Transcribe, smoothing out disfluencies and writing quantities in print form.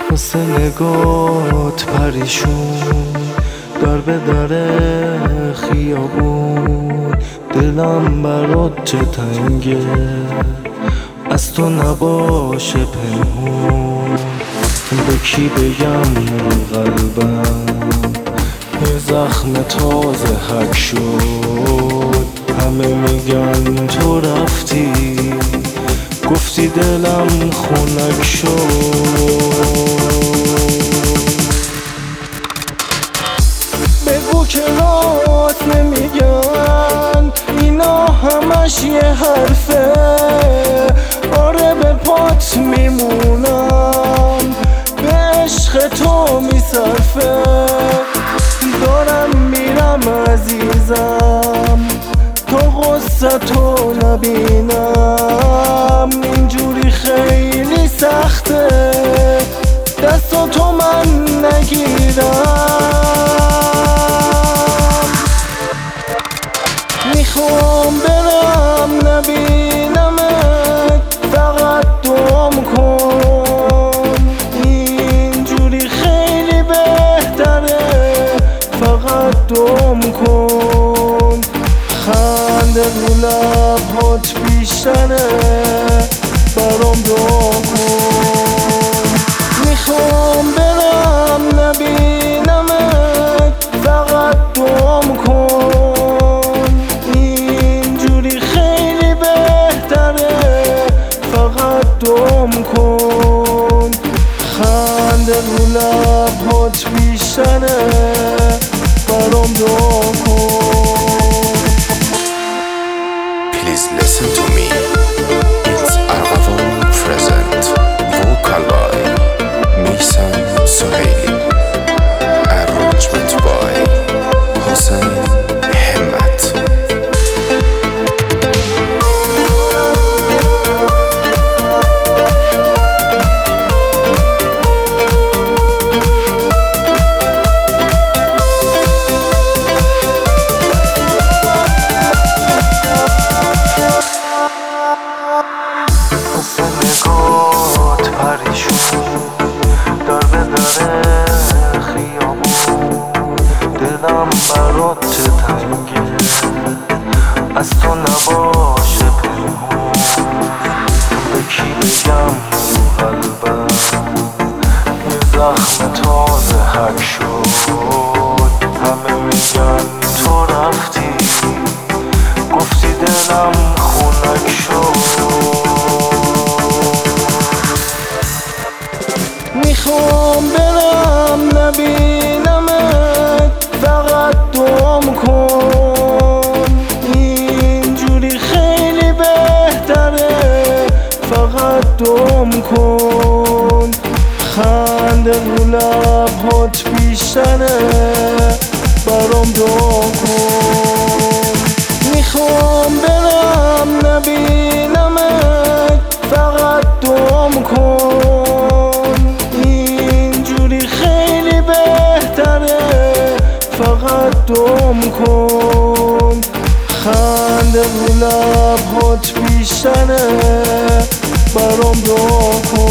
واسه نگات پریشون در به در خیابون، دلم برات چه تنگه از تو نباشه پنهون. به کی بگم رو قلبم یه زخم تازه حک شد، همه میگن تو رفتی گفتی دلم خنک شد. بگو که راست نمیگن اینا همش یه حرفه، آره به پات میمونم به عشق تو میصرفه. دارم میرم عزیزم تو غصه تو نبینم، اینجوری خیلی سخته دستاتو من نگیرم. میخوام برم نبینمت فقط دعام کن، اینجوری خیلی بهتره فقط دعام کن. خنده رو لبهات بیشتره برام دعا کن. میخوام برم نبینمت فقط دعام کن، اینجوری خیلی بهتره فقط دعام کن. خنده رو لبهات بیشتره برام دعا کن. Please listen to me. It's Argavon present. Vocal by Mihsan Sohaili. Arrangement by Hossein Hemmat. نگات پریشون در به در خیابون، دلم برات چه تنگه از تو نباشه پنهون. به کی بگم رو قلبم یه زخم تازه حک شد، همه میگن تو رفتی گفتی دلم خنک شد. میخوام برم نبینمت فقط دعام کن، اینجوری خیلی بهتره فقط دعام کن. خنده رو لبهات بیشتره برام دعا کن. میخوام برم نبینمت فقط دعام کن، اینجوری خیلی بهتره فقط دعام کن. خنده رو لبهات بیشتره برام دعا کن.